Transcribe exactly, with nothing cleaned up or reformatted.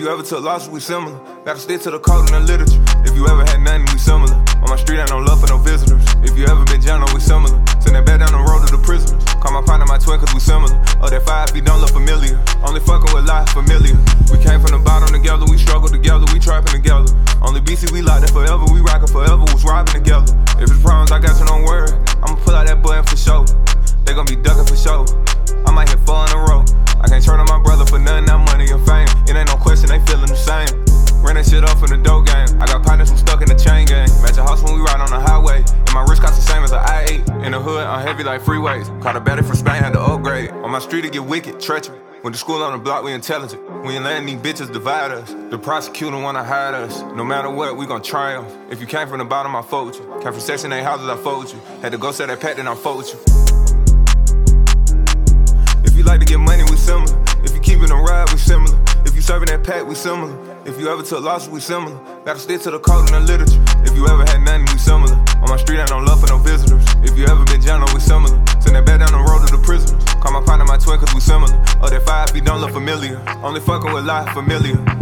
you ever took losses, we similar. Gotta stick to the code and the literature. If you ever had nothing, we similar. On my street, ain't no love for no visitors. If you ever been jail, we similar. Send that back down the road to the prisoners. Call my partner my twin, cause we similar. Oh, that five feet don't look familiar. Only fucking with life familiar. We came from the bottom together, we struggled together, we trapping together. Only B C, we locked in forever, we rockin' forever, was robbing together. If it's problems, I got you, don't worry. I'ma pull out that button for sure. They gon' be ducking for sure. I might hit four in a row. I can't turn on my brother for nothing, not money or fame. It ain't no question, they feeling the same. Ran that shit up in the dope game. I got partners who stuck in the chain gang. Match a house when we ride on the highway. And my wrist cost the same as an I eight. In the hood, I'm heavy like freeways. Caught a baddie from Spain, had to upgrade. On my street, it get wicked, treacherous. Went to school on the block, we intelligent. We ain't letting these bitches divide us. The prosecutor wanna hide us. No matter what, we gon' triumph. If you came from the bottom, I fuck with you. Came from Section eight houses, I fuck with you. Had to go sell that pack, then I fuck with you. If you like to get money, we similar. If you keepin' a ride, we similar. If you serving that pack, we similar. If you ever took losses, we similar. Gotta stick to the code and the literature. If you ever had nothing, we similar. On my street, ain't no love for no visitors. If you ever been jail, we similar. Send that back down the road to the prisoners. Call my partner my twin, cause we similar. Oh, that five feet don't look familiar. Only fucking with life familiar.